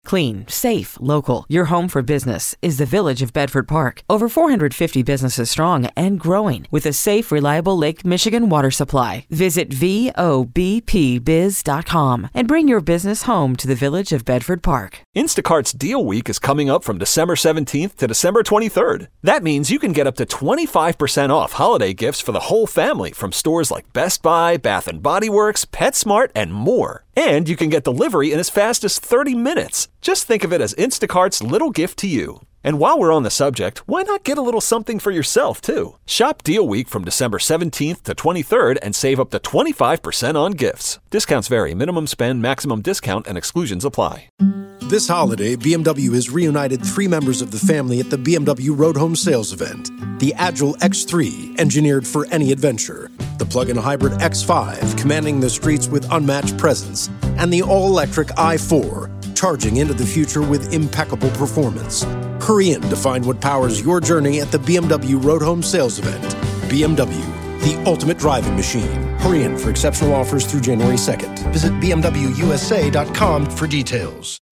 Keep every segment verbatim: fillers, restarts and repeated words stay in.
Clean, safe, local. Your home for business is the Village of Bedford Park. Over four hundred fifty businesses strong and growing with a safe, reliable Lake Michigan water supply. Visit V O B P biz dot com and bring your business home to the Village of Bedford Park. Instacart's Deal Week is coming up from December seventeenth to December twenty-third. That means you can get up to twenty-five percent off holiday gifts for the whole family from stores like Best Buy, Bath and Body Works, PetSmart, and more. And you can get delivery in as fast as thirty minutes. Just think of it as Instacart's little gift to you. And while we're on the subject, why not get a little something for yourself, too? Shop Deal Week from December seventeenth to twenty-third and save up to twenty-five percent on gifts. Discounts vary. Minimum spend, maximum discount, and exclusions apply. This holiday, B M W has reunited three members of the family at the B M W Road Home Sales Event. The Agile X three, engineered for any adventure. The plug-in hybrid X five, commanding the streets with unmatched presence. And the all-electric i four, charging into the future with impeccable performance. Hurry in to find what powers your journey at the B M W Road Home Sales Event. B M W, the ultimate driving machine. Hurry in for exceptional offers through January second. Visit b m w u s a dot com for details.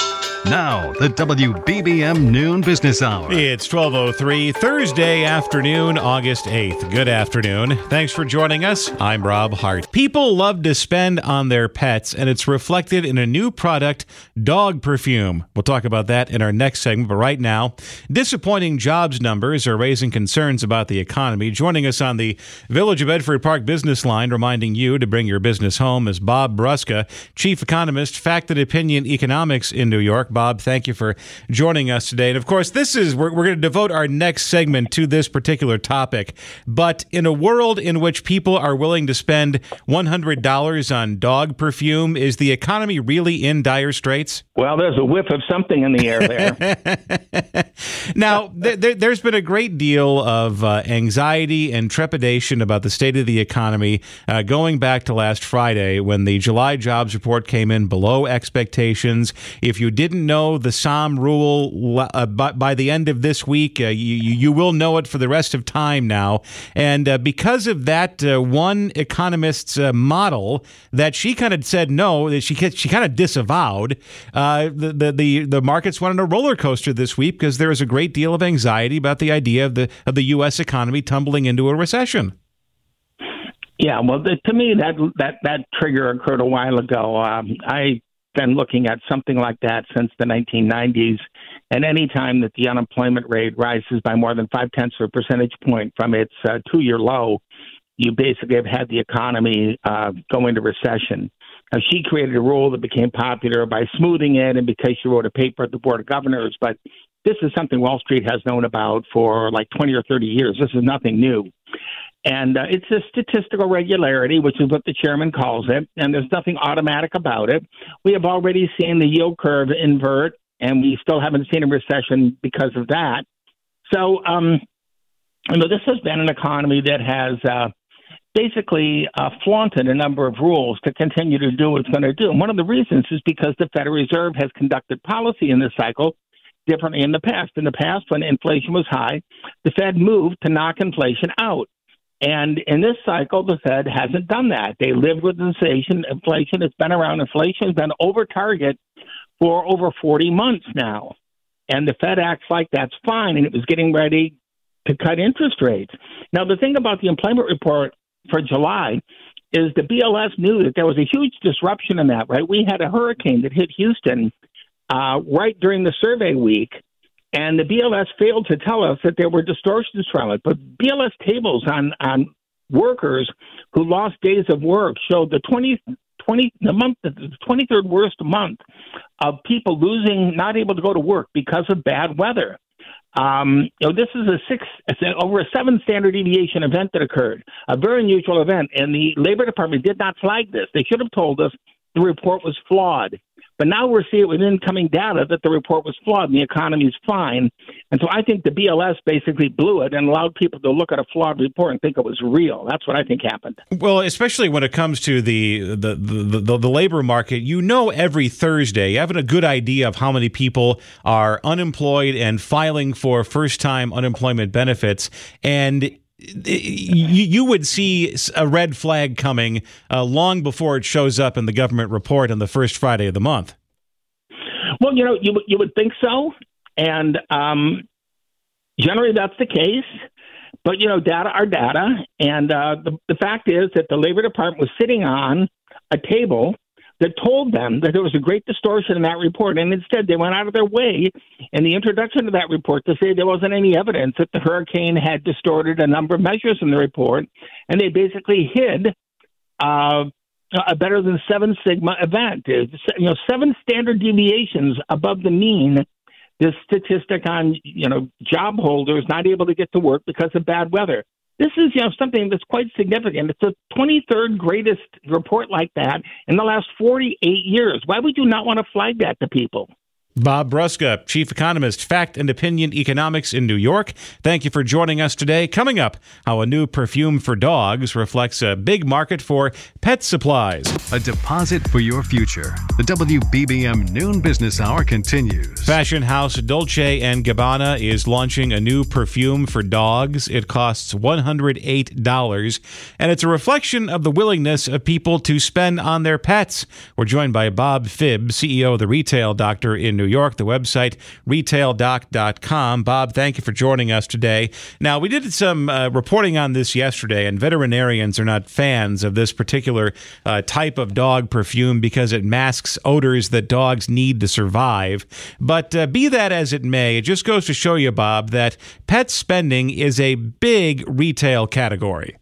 Now, the W B B M Noon Business Hour. It's twelve oh three, Thursday afternoon, August eighth. Good afternoon. Thanks for joining us. I'm Rob Hart. People love to spend on their pets, and it's reflected in a new product, dog perfume. We'll talk about that in our next segment, but right now, disappointing jobs numbers are raising concerns about the economy. Joining us on the Village of Bedford Park business line, reminding you to bring your business home, is Bob Brusca, Chief Economist, Fact and Opinion Economics in New York. Bob, thank you for joining us today. And of course, this is we're, we're going to devote our next segment to this particular topic. But in a world in which people are willing to spend one hundred dollars on dog perfume, is the economy really in dire straits? Well, there's a whiff of something in the air there. Now, th- th- there's been a great deal of uh, anxiety and trepidation about the state of the economy uh, going back to last Friday when the July jobs report came in below expectations. If you didn't know the S O M rule uh, by, by the end of this week, uh, you, you will know it for the rest of time now. And uh, because of that uh, one economist's uh, model that she kind of said no, that she she kind of disavowed, uh, the, the, the, the markets went on a roller coaster this week because there is a great deal of anxiety about the idea of the of the U S economy tumbling into a recession. Yeah, well, the, to me, that, that, that trigger occurred a while ago. Um, I been looking at something like that since the nineteen nineties. And any time that the unemployment rate rises by more than five-tenths of a percentage point from its uh, two-year low, you basically have had the economy uh, go into recession. Now, she created a rule that became popular by smoothing it and because she wrote a paper at the Board of Governors. But this is something Wall Street has known about for like twenty or thirty years. This is nothing new. And uh, it's a statistical regularity, which is what the chairman calls it, and there's nothing automatic about it. We have already seen the yield curve invert, and we still haven't seen a recession because of that. So, um, you know, this has been an economy that has uh, basically uh, flaunted a number of rules to continue to do what it's going to do. And one of the reasons is because the Federal Reserve has conducted policy in this cycle differently in the past. In the past, when inflation was high, the Fed moved to knock inflation out. And in this cycle, the Fed hasn't done that. They lived with inflation. Inflation has been around. Inflation has been over target for over forty months now. And the Fed acts like that's fine, and it was getting ready to cut interest rates. Now, the thing about the employment report for July is the B L S knew that there was a huge disruption in that, right? We had a hurricane that hit Houston uh, right during the survey week. And the B L S failed to tell us that there were distortions from it. But B L S tables on, on workers who lost days of work showed the twenty, twenty the month the twenty-third worst month of people losing, not able to go to work because of bad weather. Um, you know, this is a six over a seven standard deviation event that occurred, a very unusual event, and the Labor Department did not flag this. They should have told us the report was flawed. But now we're seeing with incoming data that the report was flawed and the economy is fine. And so I think the B L S basically blew it and allowed people to look at a flawed report and think it was real. That's what I think happened. Well, especially when it comes to the the, the, the, the labor market, you know every Thursday, you have a good idea of how many people are unemployed and filing for first-time unemployment benefits. And you would see a red flag coming uh, long before it shows up in the government report on the first Friday of the month. Well, you know, you you would think so, and um, generally that's the case. But you know, data are data, and uh, the the fact is that the Labor Department was sitting on a table that told them that there was a great distortion in that report, and instead they went out of their way in the introduction to that report to say there wasn't any evidence that the hurricane had distorted a number of measures in the report, and they basically hid uh, a better than seven sigma event. It's, you know, seven standard deviations above the mean. This statistic on, you know, job holders not able to get to work because of bad weather. This is, you know, something that's quite significant. It's the twenty-third greatest report like that in the last forty-eight years. Why would you not want to flag that to people? Bob Brusca, Chief Economist, Fact and Opinion Economics in New York. Thank you for joining us today. Coming up, how a new perfume for dogs reflects a big market for pet supplies. A deposit for your future. The W B B M Noon Business Hour continues. Fashion house Dolce and Gabbana is launching a new perfume for dogs. It costs one hundred eight dollars, and it's a reflection of the willingness of people to spend on their pets. We're joined by Bob Phibb, C E O of The Retail Doctor in New York, the website retail doc dot com. Bob, thank you for joining us today. Now, we did some uh, reporting on this yesterday, and veterinarians are not fans of this particular uh, type of dog perfume because it masks odors that dogs need to survive. But uh, be that as it may, it just goes to show you, Bob, that pet spending is a big retail category.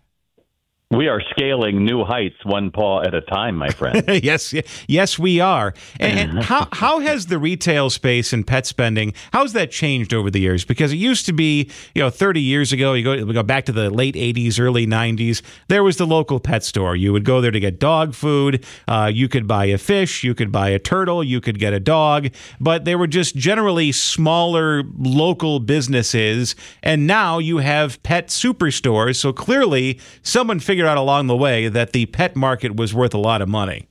We are scaling new heights one paw at a time, my friend. yes, yes, we are. And, and how how has the retail space and pet spending, how's that changed over the years? Because it used to be, you know, thirty years ago, you go we go back to the late eighties, early nineties, there was the local pet store. You would go there to get dog food. Uh, you could buy a fish. You could buy a turtle. You could get a dog. But they were just generally smaller local businesses. And now you have pet superstores. So clearly someone figured out along the way that the pet market was worth a lot of money.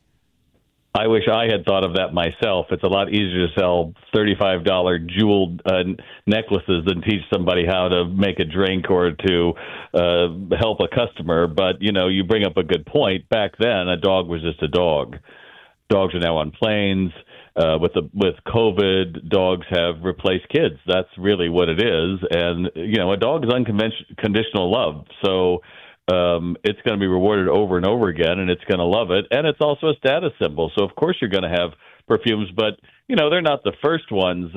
I wish I had thought of that myself. It's a lot easier to sell thirty-five dollars jeweled uh, necklaces than teach somebody how to make a drink or to uh, help a customer. But, you know, you bring up a good point. Back then, a dog was just a dog. Dogs are now on planes. Uh, with the with COVID, dogs have replaced kids. That's really what it is. And, you know, a dog is unconditional love. So Um, it's going to be rewarded over and over again, and it's going to love it. And it's also a status symbol. So, of course, you're going to have perfumes. But, you know, they're not the first ones.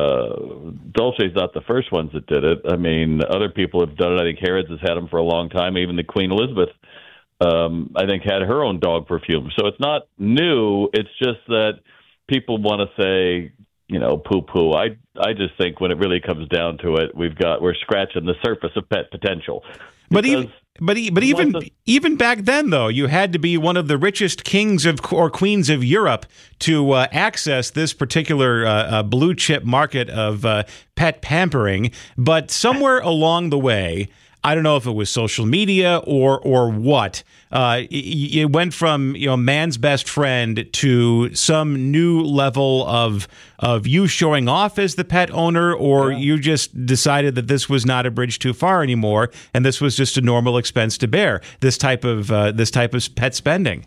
Uh, Dolce's not the first ones that did it. I mean, other people have done it. I think Harrods has had them for a long time. Even the Queen Elizabeth, um, I think, had her own dog perfume. So it's not new. It's just that people want to say, you know, poo-poo. I I just think when it really comes down to it, we've got we're scratching the surface of pet potential. But even but but even the, even back then, though, you had to be one of the richest kings of or queens of Europe to uh, access this particular uh, uh, blue chip market of uh, pet pampering. But somewhere along the way, I don't know if it was social media or or what. Uh, it, it went from, you know, man's best friend to some new level of of you showing off as the pet owner, or yeah. you just decided that this was not a bridge too far anymore, and this was just a normal expense to bear. This type of uh, this type of pet spending.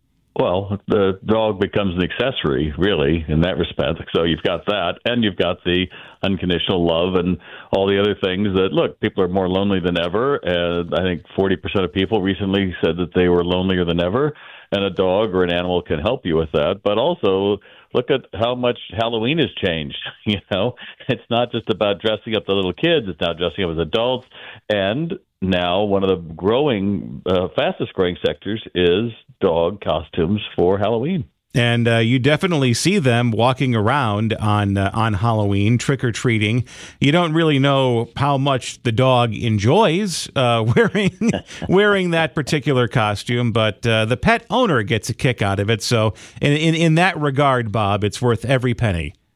Well, the dog becomes an accessory, really, in that respect. So you've got that, and you've got the unconditional love and all the other things that, look, people are more lonely than ever. And I think forty percent of people recently said that they were lonelier than ever. And a dog or an animal can help you with that. But also, look at how much Halloween has changed. You know, it's not just about dressing up the little kids. It's now dressing up as adults. And now one of the growing, uh, fastest growing sectors is dog costumes for Halloween. And uh, you definitely see them walking around on uh, on Halloween, trick-or-treating. You don't really know how much the dog enjoys uh, wearing wearing that particular costume, but uh, the pet owner gets a kick out of it. So in, in, in that regard, Bob, it's worth every penny.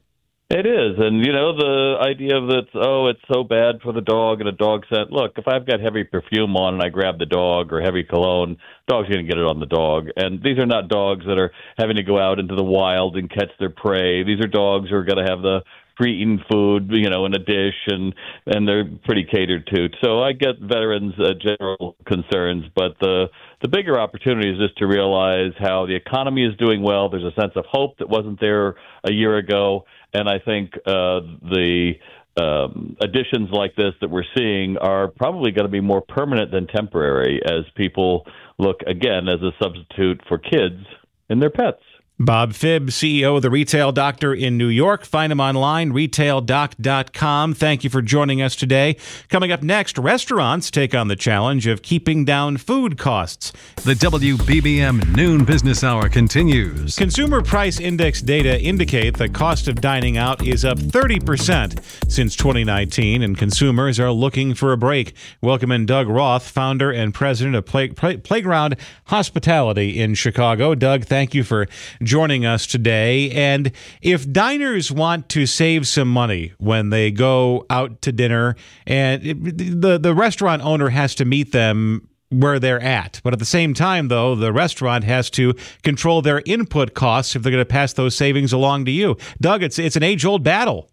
It is. And, you know, the idea of that, oh, it's so bad for the dog and a dog scent. Look, if I've got heavy perfume on and I grab the dog or heavy cologne, dog's going to get it on the dog. And these are not dogs that are having to go out into the wild and catch their prey. These are dogs who are going to have the pre-eaten food, you know, in a dish, and, and they're pretty catered to. So I get veterans' uh, general concerns, but the the bigger opportunity is just to realize how the economy is doing well. There's a sense of hope that wasn't there a year ago, and I think uh, the um, additions like this that we're seeing are probably going to be more permanent than temporary as people look, again, as a substitute for kids and their pets. Bob Phibbs, C E O of the Retail Doctor in New York. Find him online, retail doc dot com. Thank you for joining us today. Coming up next, restaurants take on the challenge of keeping down food costs. The W B B M Noon Business Hour continues. Consumer Price Index data indicate the cost of dining out is up thirty percent since twenty nineteen, and consumers are looking for a break. Welcome in Doug Roth, founder and president of Play, Play, Playground Hospitality in Chicago. Doug, thank you for joining us today. And if diners want to save some money when they go out to dinner, and it, the the restaurant owner has to meet them where they're at, but at the same time, though, the restaurant has to control their input costs if they're going to pass those savings along to you. Doug, it's it's an age-old battle.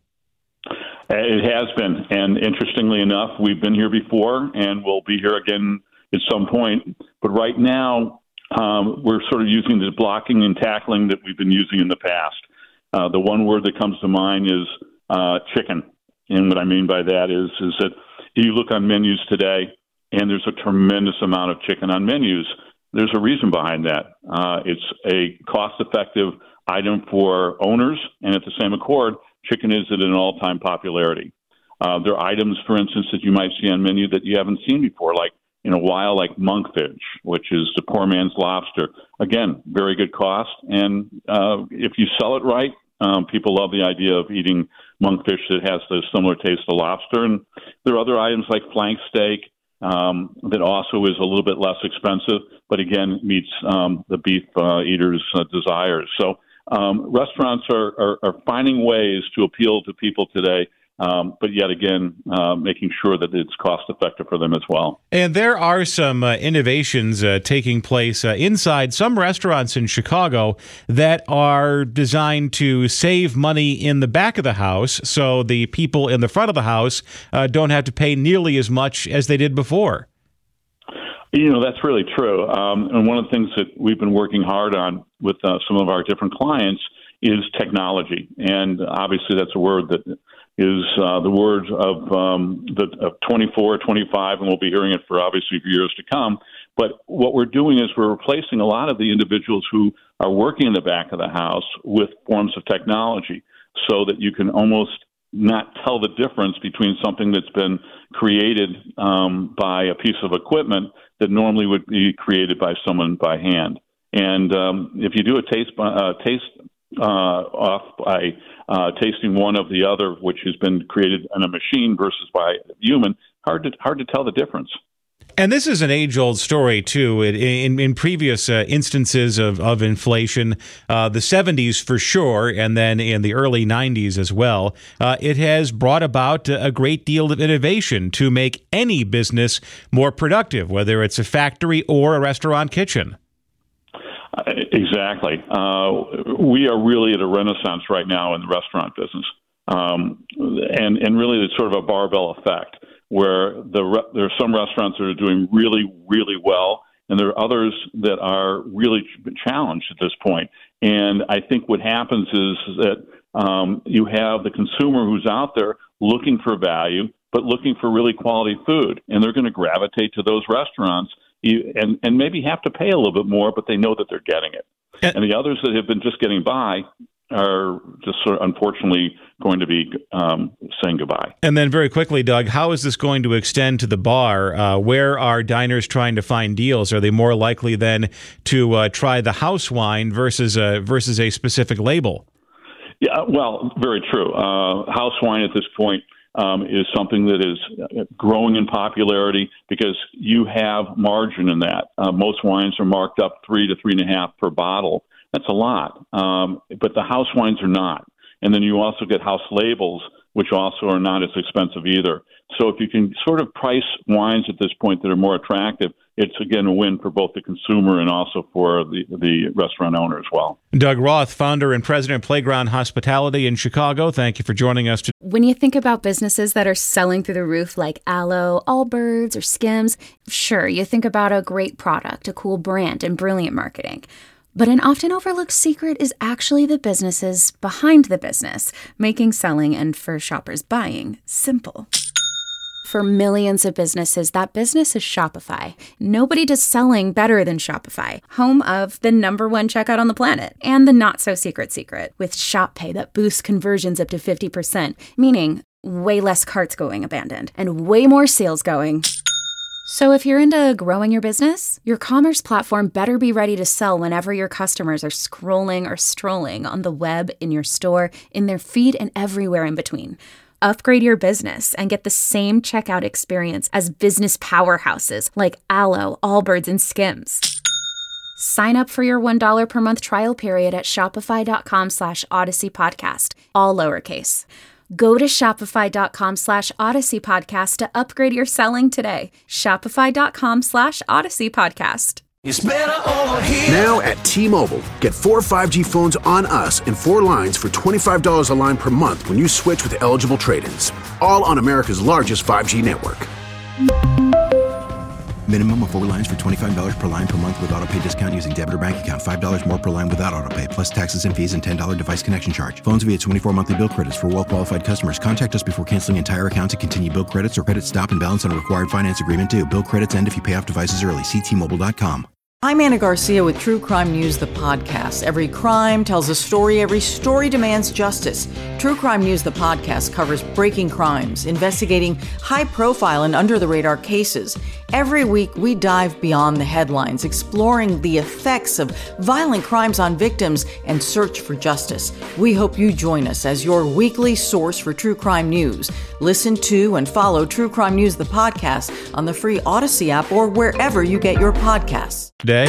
It has been, and interestingly enough, we've been here before, and we'll be here again at some point. But right now, Um, we're sort of using the blocking and tackling that we've been using in the past. Uh, the one word that comes to mind is uh, chicken. And what I mean by that is, is that you look on menus today, and there's a tremendous amount of chicken on menus. There's a reason behind that. Uh, it's a cost-effective item for owners, and at the same accord, chicken is at an all-time popularity. Uh, there are items, for instance, that you might see on menu that you haven't seen before, like in a while, like monkfish, which is the poor man's lobster. Again, very good cost. And uh, if you sell it right, um, people love the idea of eating monkfish that has the similar taste to lobster. And there are other items like flank steak um, that also is a little bit less expensive, but again, meets um, the beef uh, eaters' uh, desires. So um, restaurants are, are, are finding ways to appeal to people today. Um, but yet again, uh, making sure that it's cost-effective for them as well. And there are some uh, innovations uh, taking place uh, inside some restaurants in Chicago that are designed to save money in the back of the house, so the people in the front of the house uh, don't have to pay nearly as much as they did before. You know, that's really true. Um, and one of the things that we've been working hard on with uh, some of our different clients is technology. And obviously that's a word that is uh, the word of um, the of twenty-four, twenty-five, and we'll be hearing it for obviously for years to come. But what we're doing is we're replacing a lot of the individuals who are working in the back of the house with forms of technology so that you can almost not tell the difference between something that's been created um, by a piece of equipment that normally would be created by someone by hand. And um, if you do a taste uh, taste uh, off by uh, tasting one of the other, which has been created in a machine versus by a human, hard to hard to tell the difference. And this is an age-old story, too. In, in, in previous uh, instances of, of inflation, uh, the seventies for sure, and then in the early nineties as well, uh, it has brought about a great deal of innovation to make any business more productive, whether it's a factory or a restaurant kitchen. Uh, exactly. Uh, we are really at a renaissance right now in the restaurant business. Um, and, and really it's sort of a barbell effect, where the re- there are some restaurants that are doing really, really well, and there are others that are really challenged at this point. And I think what happens is that um, you have the consumer who's out there looking for value, but looking for really quality food, and they're going to gravitate to those restaurants and, and maybe have to pay a little bit more, but they know that they're getting it. And, and the others that have been just getting by are just sort of unfortunately going to be um, saying goodbye. And then very quickly, Doug, how is this going to extend to the bar? Uh, where are diners trying to find deals? Are they more likely then to uh, try the house wine versus a, versus a specific label? Yeah, well, very true. Uh, house wine at this point um, is something that is growing in popularity because you have margin in that. Uh, most wines are marked up three to three and a half per bottle. That's a lot, um, but the house wines are not. And then you also get house labels, which also are not as expensive either. So if you can sort of price wines at this point that are more attractive, it's, again, a win for both the consumer and also for the, the restaurant owner as well. Doug Roth, founder and president of Playground Hospitality in Chicago. Thank you for joining us today. When you think about businesses that are selling through the roof like Aloe, Allbirds, or Skims, sure, you think about a great product, a cool brand, and brilliant marketing. But an often overlooked secret is actually the businesses behind the business, making selling and for shoppers buying simple. For millions of businesses, that business is Shopify. Nobody does selling better than Shopify, home of the number one checkout on the planet, and the not-so-secret secret, with Shop Pay that boosts conversions up to fifty percent, meaning way less carts going abandoned, and way more sales going. So if you're into growing your business, your commerce platform better be ready to sell whenever your customers are scrolling or strolling on the web, in your store, in their feed, and everywhere in between. Upgrade your business and get the same checkout experience as business powerhouses like Aloe, Allbirds, and Skims. Sign up for your one dollar per month trial period at shopify.com slash Odyssey Podcast, all lowercase. Go to shopify.com slash Odyssey Podcast to upgrade your selling today. Shopify.com slash Odyssey Podcast. It's better over here. Now at T-Mobile, get four five G phones on us and four lines for twenty-five dollars a line per month when you switch with eligible trade-ins. All on America's largest five G network. Minimum of four lines for twenty-five dollars per line per month with autopay discount using debit or bank account. five dollars more per line without autopay, plus taxes and fees and ten dollars device connection charge. Phones via twenty-four monthly bill credits for well-qualified customers. Contact us before canceling entire account to continue bill credits or credit stop and balance on a required finance agreement due. Bill credits end if you pay off devices early. See T Mobile dot com. I'm Anna Garcia with True Crime News, the podcast. Every crime tells a story. Every story demands justice. True Crime News, the podcast, covers breaking crimes, investigating high-profile and under-the-radar cases. Every week, we dive beyond the headlines, exploring the effects of violent crimes on victims and search for justice. We hope you join us as your weekly source for True Crime News. Listen to and follow True Crime News, the podcast, on the free Odyssey app or wherever you get your podcasts. Today.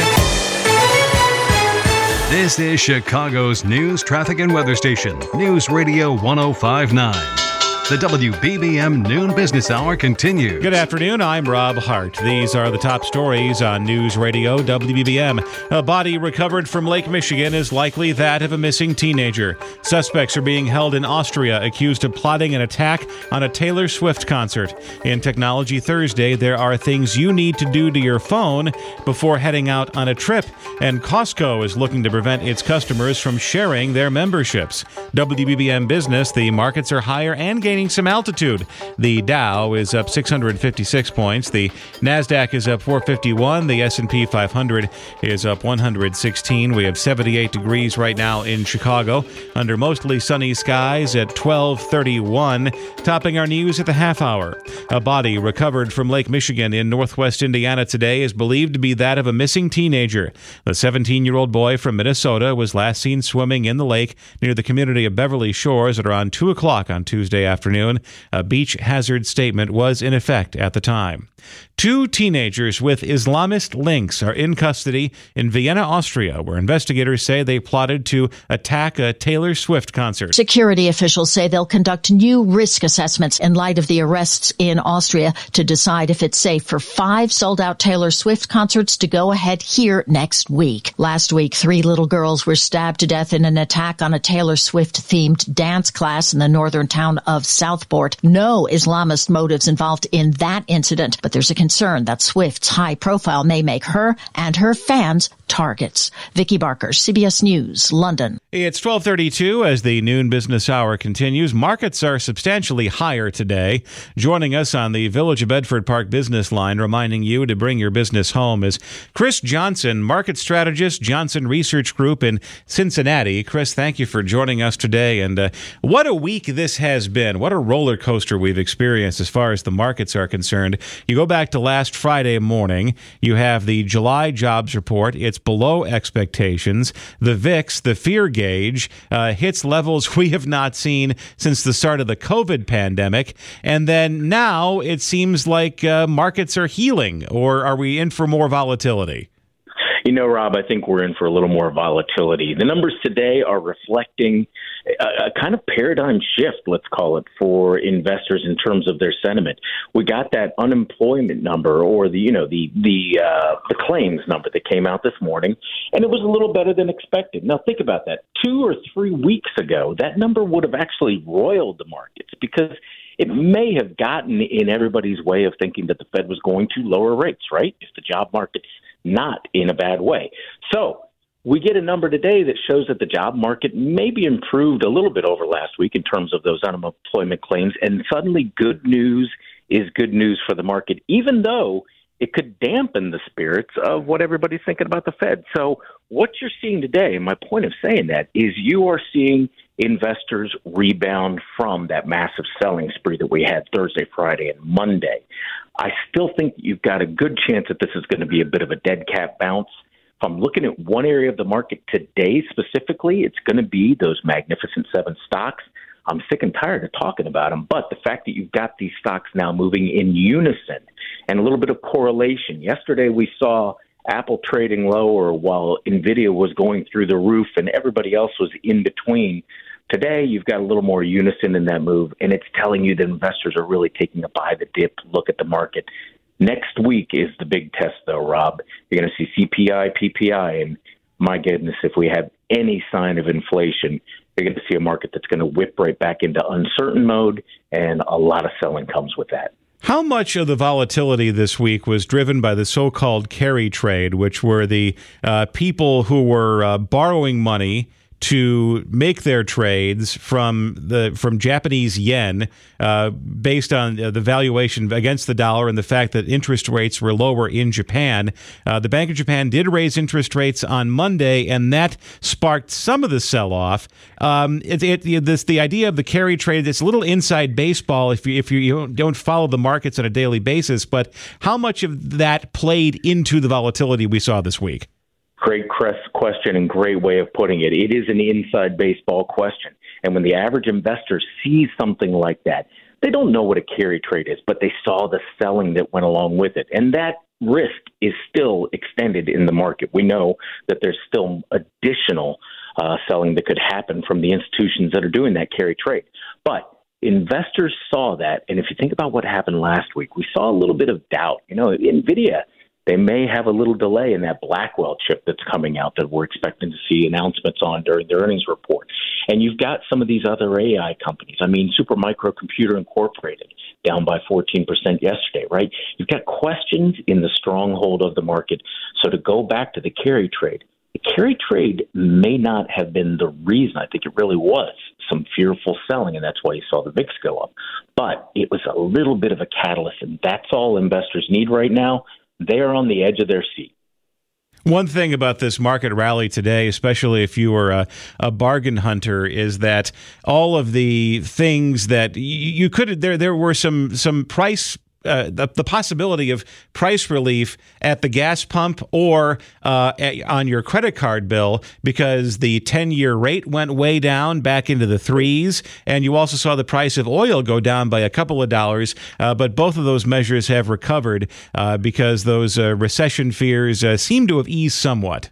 This is Chicago's news, traffic, and weather station, News Radio one oh five point nine. The W B B M Noon Business Hour continues. Good afternoon. I'm Rob Hart. These are the top stories on News Radio W B B M. A body recovered from Lake Michigan is likely that of a missing teenager. Suspects are being held in Austria, accused of plotting an attack on a Taylor Swift concert. In Technology Thursday, there are things you need to do to your phone before heading out on a trip. And Costco is looking to prevent its customers from sharing their memberships. W B B M Business, the markets are higher and gaining some altitude. The Dow is up six hundred fifty-six points. The NASDAQ is up four fifty-one. The S and P five hundred is up one hundred sixteen. We have seventy-eight degrees right now in Chicago, under mostly sunny skies at twelve thirty-one. Topping our news at the half hour. A body recovered from Lake Michigan in northwest Indiana today is believed to be that of a missing teenager. The seventeen-year-old boy from Minnesota was last seen swimming in the lake near the community of Beverly Shores at around two o'clock on Tuesday afternoon. A beach hazard statement was in effect at the time. Two teenagers with Islamist links are in custody in Vienna, Austria, where investigators say they plotted to attack a Taylor Swift concert. Security officials say they'll conduct new risk assessments in light of the arrests in Austria to decide if it's safe for five sold-out Taylor Swift concerts to go ahead here next week. Last week, three little girls were stabbed to death in an attack on a Taylor Swift-themed dance class in the northern town of Southport. No Islamist motives involved in that incident, but there's a concern that Swift's high profile may make her and her fans targets. Vicky Barker, C B S News, London. It's twelve thirty-two as the noon business hour continues. Markets are substantially higher today. Joining us on the Village of Bedford Park business line, reminding you to bring your business home, is Chris Johnson, market strategist, Johnson Research Group in Cincinnati. Chris, thank you for joining us today. And uh, what a week this has been. What a roller coaster we've experienced as far as the markets are concerned. You go back to last Friday morning, you have the July jobs report. It's below expectations. The V I X, the fear gauge, uh, hits levels we have not seen since the start of the COVID pandemic. And then now it seems like uh, markets are healing, or are we in for more volatility? You know, Rob, I think we're in for a little more volatility. The numbers today are reflecting a, a kind of paradigm shift, let's call it, for investors in terms of their sentiment. We got that unemployment number, or the, you know, the the uh, the claims number that came out this morning, and it was a little better than expected. Now, think about that. Two or three weeks ago, that number would have actually roiled the markets because it may have gotten in everybody's way of thinking that the Fed was going to lower rates, right? If the job market's not in a bad way. So we get a number today that shows that the job market maybe improved a little bit over last week in terms of those unemployment claims. And suddenly good news is good news for the market, even though it could dampen the spirits of what everybody's thinking about the Fed. So what you're seeing today, and my point of saying that, is you are seeing investors rebound from that massive selling spree that we had Thursday, Friday, and Monday. I still think that you've got a good chance that this is going to be a bit of a dead cat bounce. If I'm looking at one area of the market today specifically, it's going to be those Magnificent Seven stocks. I'm sick and tired of talking about them, but the fact that you've got these stocks now moving in unison and a little bit of correlation. Yesterday we saw Apple trading lower while NVIDIA was going through the roof and everybody else was in between. Today, you've got a little more unison in that move, and it's telling you that investors are really taking a buy the dip look at the market. Next week is the big test, though, Rob. You're going to see C P I, P P I, and my goodness, if we have any sign of inflation, you're going to see a market that's going to whip right back into uncertain mode, and a lot of selling comes with that. How much of the volatility this week was driven by the so-called carry trade, which were the uh, people who were uh, borrowing money to make their trades from the from Japanese yen uh, based on uh, the valuation against the dollar and the fact that interest rates were lower in Japan. Uh, the Bank of Japan did raise interest rates on Monday, and that sparked some of the sell-off. Um, it, it, this the idea of the carry trade. It's a little inside baseball if you if you, you don't follow the markets on a daily basis. But how much of that played into the volatility we saw this week? Great question and great way of putting it. It is an inside baseball question. And when the average investor sees something like that, they don't know what a carry trade is, but they saw the selling that went along with it. And that risk is still extended in the market. We know that there's still additional uh, selling that could happen from the institutions that are doing that carry trade. But investors saw that. And if you think about what happened last week, we saw a little bit of doubt. You know, NVIDIA, they may have a little delay in that Blackwell chip that's coming out that we're expecting to see announcements on during the earnings report. And you've got some of these other A I companies. I mean, Supermicro Computer Incorporated down by fourteen percent yesterday, right? You've got questions in the stronghold of the market. So to go back to the carry trade, the carry trade may not have been the reason. I think it really was some fearful selling, and that's why you saw the V I X go up. But it was a little bit of a catalyst, and that's all investors need right now. They're on the edge of their seat. One thing about this market rally today, especially if you were a, a bargain hunter, is that all of the things that you, you could there there were some some price. Uh, the, the possibility of price relief at the gas pump or uh, at, on your credit card bill because the ten-year rate went way down back into the threes, and you also saw the price of oil go down by a couple of dollars, uh, but both of those measures have recovered uh, because those uh, recession fears uh, seem to have eased somewhat.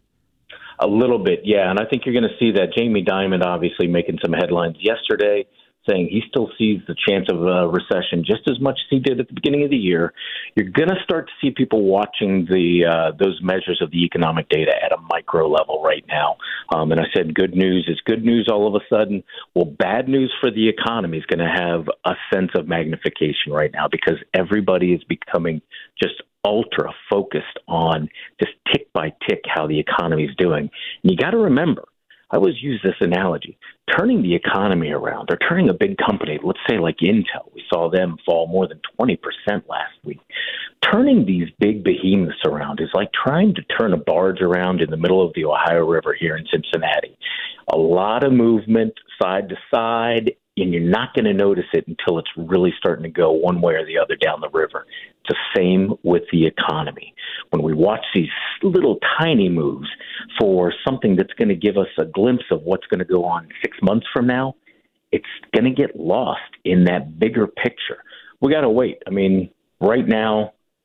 A little bit, yeah, and I think you're going to see that. Jamie Dimon obviously making some headlines yesterday, saying he still sees the chance of a recession just as much as he did at the beginning of the year. You're going to start to see people watching the uh, those measures of the economic data at a micro level right now. Um, and I said good news is good news all of a sudden. Well, bad news for the economy is going to have a sense of magnification right now because everybody is becoming just ultra focused on just tick by tick how the economy is doing. And you got to remember, I always use this analogy. Turning the economy around or turning a big company, let's say like Intel, we saw them fall more than twenty percent last week. Turning these big behemoths around is like trying to turn a barge around in the middle of the Ohio River here in Cincinnati. A lot of movement side to side, and you're not going to notice it until it's really starting to go one way or the other down the river. It's the same with the economy. When we watch these little tiny moves for something that's going to give us a glimpse of what's going to go on six months from now, it's going to get lost in that bigger picture. We got to wait. I mean, right now,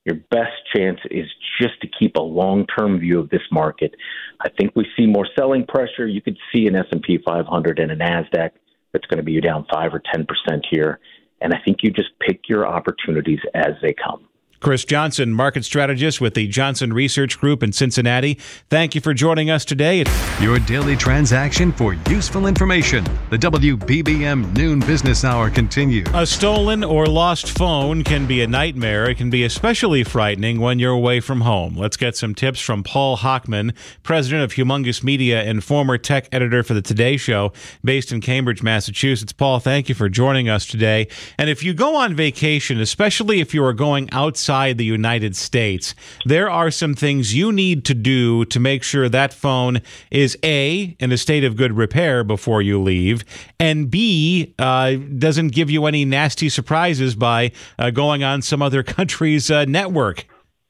your best chance is just to keep a long-term view of this market. I think we see more selling pressure. You could see an S and P five hundred and a NASDAQ that's going to be down five or ten percent here. And I think you just pick your opportunities as they come. Chris Johnson, market strategist with the Johnson Research Group in Cincinnati. Thank you for joining us today. Your daily transaction for useful information. The W B B M Noon Business Hour continues. A stolen or lost phone can be a nightmare. It can be especially frightening when you're away from home. Let's get some tips from Paul Hochman, president of Humongous Media and former tech editor for the Today Show, based in Cambridge, Massachusetts. Paul, thank you for joining us today. And if you go on vacation, especially if you are going outside the United States, there are some things you need to do to make sure that phone is A, in a state of good repair before you leave, and B, uh, doesn't give you any nasty surprises by uh, going on some other country's uh, network.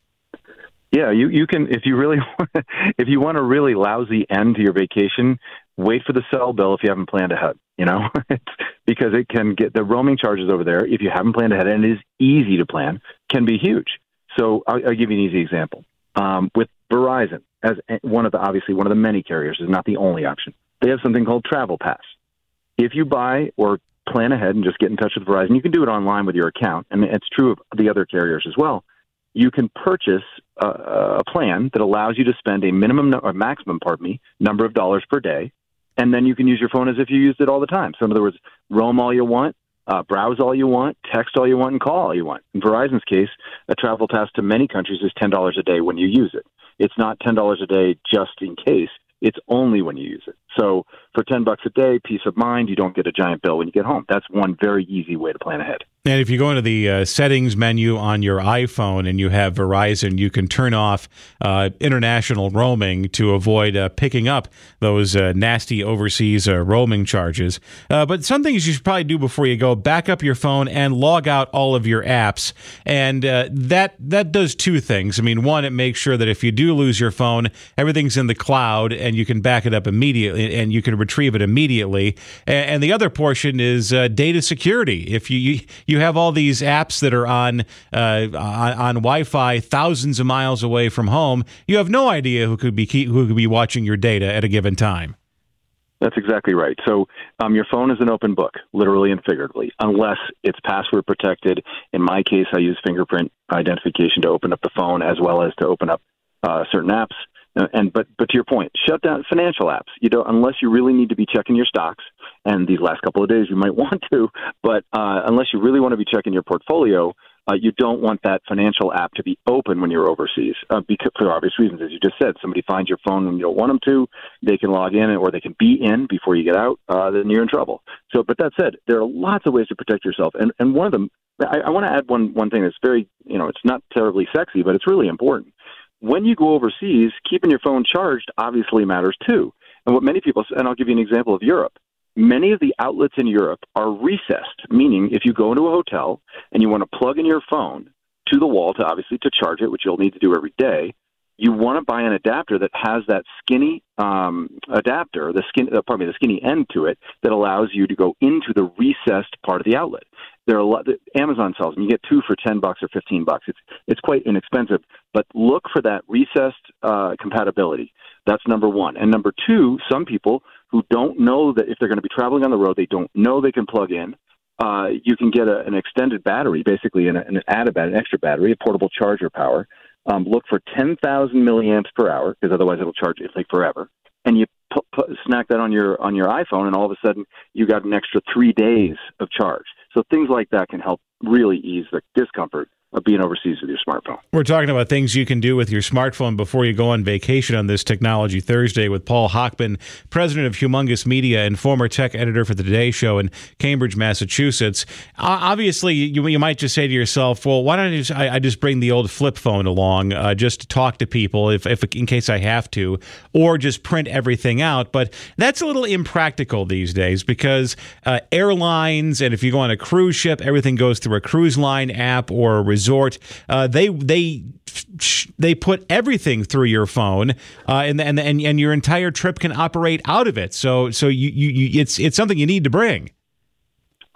Yeah, you, you can, if you really, if you want a really lousy end to your vacation, wait for the cell bill if you haven't planned ahead, you know, because it can get the roaming charges over there. If you haven't planned ahead, and it is easy to plan, can be huge. So I'll, I'll give you an easy example. Um, with Verizon, as one of the, obviously one of the many carriers, is not the only option. They have something called Travel Pass. If you buy or plan ahead and just get in touch with Verizon, you can do it online with your account. And it's true of the other carriers as well. You can purchase a, a plan that allows you to spend a minimum or maximum, pardon me, number of dollars per day. And then you can use your phone as if you used it all the time. So in other words, roam all you want, uh, browse all you want, text all you want, and call all you want. In Verizon's case, a travel pass to many countries is ten dollars a day when you use it. It's not ten dollars a day just in case. It's only when you use it. So for ten bucks a day, peace of mind, you don't get a giant bill when you get home. That's one very easy way to plan ahead. And if you go into the uh, settings menu on your iPhone and you have Verizon, you can turn off uh, international roaming to avoid uh, picking up those uh, nasty overseas uh, roaming charges. Uh, but some things you should probably do before you go: back up your phone and log out all of your apps. And uh, that that does two things. I mean, one, it makes sure that if you do lose your phone, everything's in the cloud and you can back it up immediately and you can retrieve it immediately. And, and the other portion is uh, data security. If you, you You have all these apps that are on, uh, on on Wi-Fi thousands of miles away from home. You have no idea who could be key, who could be watching your data at a given time. That's exactly right. So um, your phone is an open book, literally and figuratively, unless it's password protected. In my case, I use fingerprint identification to open up the phone as well as to open up uh, certain apps. And but but to your point, shut down financial apps. You don't, unless you really need to be checking your stocks. And these last couple of days, you might want to. But uh, unless you really want to be checking your portfolio, uh, you don't want that financial app to be open when you're overseas, uh, because for obvious reasons, as you just said. Somebody finds your phone when you don't want them to. They can log in, or they can be in before you get out. Uh, then you're in trouble. So, but that said, there are lots of ways to protect yourself, and and one of them, I, I want to add one one thing that's very, you know, it's not terribly sexy, but it's really important. When you go overseas, keeping your phone charged obviously matters too. And what many people, and I'll give you an example of Europe. Many of the outlets in Europe are recessed, meaning if you go into a hotel and you want to plug in your phone to the wall to obviously to charge it, which you'll need to do every day, you want to buy an adapter that has that skinny um, adapter, the skin, uh, pardon me, the skinny end to it that allows you to go into the recessed part of the outlet. There are a lot. Amazon sells them. You get two for ten bucks or fifteen bucks. It's it's quite inexpensive, but look for that recessed uh, compatibility. That's number one. And number two, some people who don't know that if they're going to be traveling on the road, they don't know they can plug in. Uh, you can get a, an extended battery, basically an, an added battery, an extra battery, a portable charger power. Um, look for ten thousand milliamps per hour, because otherwise it'll charge it like forever. And you put, put, snack that on your on your iPhone, and all of a sudden you got an extra three days of charge. So things like that can help really ease the discomfort of being overseas with your smartphone. We're talking about things you can do with your smartphone before you go on vacation on this Technology Thursday with Paul Hochman, president of Humongous Media and former tech editor for the Today Show in Cambridge, Massachusetts. Uh, obviously, you, you might just say to yourself, well, why don't I just, I, I just bring the old flip phone along uh, just to talk to people if, if in case I have to, or just print everything out. But that's a little impractical these days because uh, airlines, and if you go on a cruise ship, everything goes through a cruise line app or a resort. Uh, they they they put everything through your phone, uh, and, and and and your entire trip can operate out of it. So so you, you, you it's it's something you need to bring.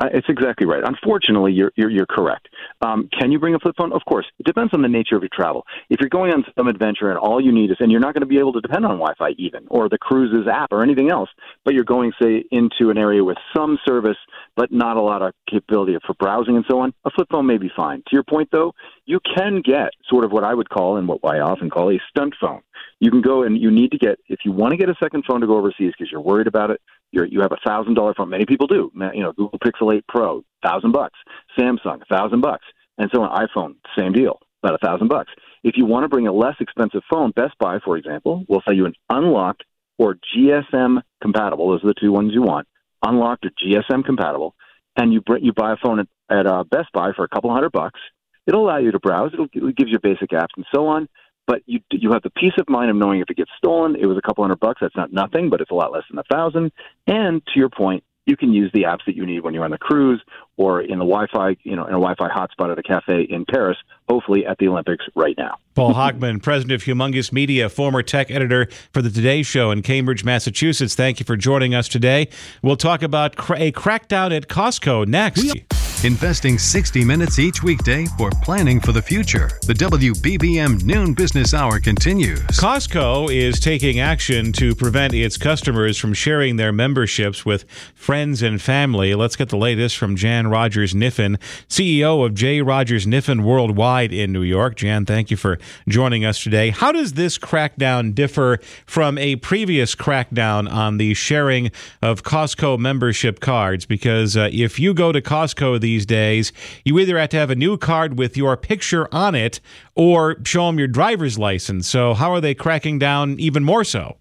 Uh, It's exactly right. Unfortunately, you're you're, you're correct. Um, can you bring a flip phone? Of course. It depends on the nature of your travel. If you're going on some adventure and all you need is, and you're not going to be able to depend on Wi-Fi even, or the cruises app or anything else, but you're going, say, into an area with some service but not a lot of capability for browsing and so on, a flip phone may be fine. To your point, though, you can get sort of what I would call, and what I often call, a stunt phone. You can go and you need to get, if you want to get a second phone to go overseas because you're worried about it, you're, you have a thousand dollar phone. Many people do. You know, Google Pixel eight Pro, thousand bucks. Samsung, a thousand bucks. And so on. iPhone, same deal, about a thousand bucks. If you want to bring a less expensive phone, Best Buy, for example, will sell you an unlocked or G S M compatible. Those are the two ones you want. Unlocked or G S M compatible, and you bring, you buy a phone at, at uh, Best Buy for a couple hundred bucks. It'll allow you to browse. It'll, it gives you basic apps and so on. But you you have the peace of mind of knowing if it gets stolen, it was a couple hundred bucks. That's not nothing, but it's a lot less than a thousand. And to your point, you can use the apps that you need when you're on the cruise or in the Wi-Fi, you know, in a Wi-Fi hotspot at a cafe in Paris, hopefully at the Olympics right now. Paul Hochman, president of Humongous Media, former tech editor for The Today Show in Cambridge, Massachusetts. Thank you for joining us today. We'll talk about cra- a crackdown at Costco next. Investing sixty minutes each weekday for planning for the future. The W B B M Noon Business Hour continues. Costco is taking action to prevent its customers from sharing their memberships with friends and family. Let's get the latest from Jan Rogers-Niffen, C E O of J. Rogers-Niffen Worldwide in New York. Jan, thank you for joining us today. How does this crackdown differ from a previous crackdown on the sharing of Costco membership cards? Because uh, if you go to Costco these These days, you either have to have a new card with your picture on it or show them your driver's license. So how are they cracking down even more so?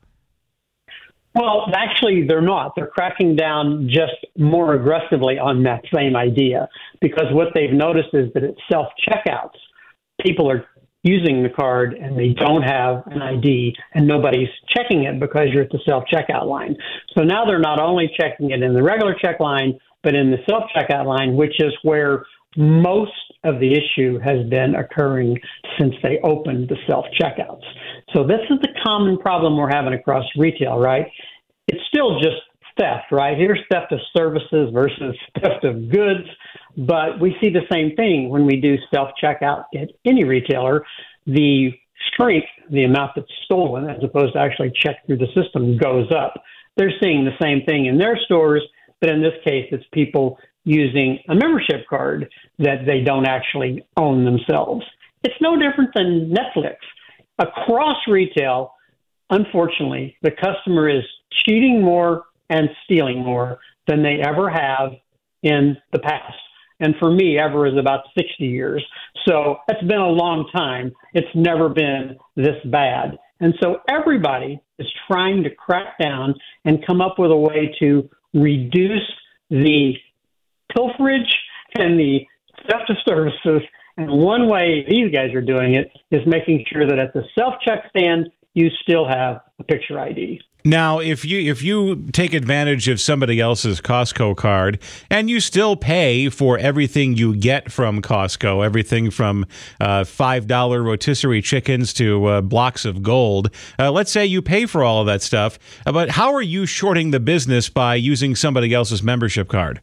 Well, actually, they're not. They're cracking down just more aggressively on that same idea, because what they've noticed is that at self-checkouts, people are using the card and they don't have an I D and nobody's checking it because you're at the self-checkout line. So now they're not only checking it in the regular check line, but in the self-checkout line, which is where most of the issue has been occurring since they opened the self-checkouts. So this is the common problem we're having across retail, right? It's still just theft, right? Here's theft of services versus theft of goods, but we see the same thing when we do self-checkout at any retailer. The shrink, the amount that's stolen, as opposed to actually checked through the system, goes up. They're seeing the same thing in their stores, but in this case, it's people using a membership card that they don't actually own themselves. It's no different than Netflix. Across retail, unfortunately, the customer is cheating more and stealing more than they ever have in the past. And for me, ever is about sixty years. So it's been a long time. It's never been this bad. And so everybody is trying to crack down and come up with a way to reduce the pilferage and the theft of services. And one way these guys are doing it is making sure that at the self-check stand, you still have a picture I D. Now, if you if you take advantage of somebody else's Costco card and you still pay for everything you get from Costco, everything from uh, five dollar rotisserie chickens to uh, blocks of gold, uh, let's say you pay for all of that stuff, uh, but how are you shorting the business by using somebody else's membership card?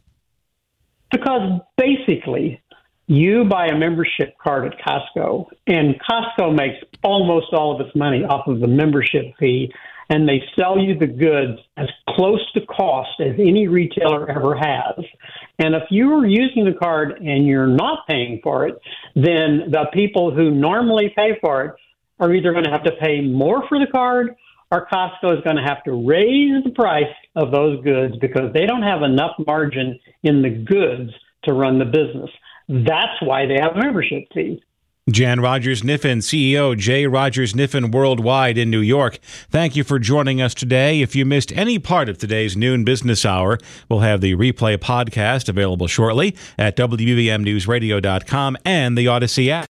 Because basically, you buy a membership card at Costco, and Costco makes almost all of its money off of the membership fee, and they sell you the goods as close to cost as any retailer ever has. And if you are using the card and you're not paying for it, then the people who normally pay for it are either going to have to pay more for the card, or Costco is going to have to raise the price of those goods because they don't have enough margin in the goods to run the business. That's why they have a membership fee. Jan Rogers-Niffen, C E O, J. Rogers-Niffen Worldwide in New York. Thank you for joining us today. If you missed any part of today's Noon Business Hour, we'll have the replay podcast available shortly at W B B M news radio dot com and the Odyssey app.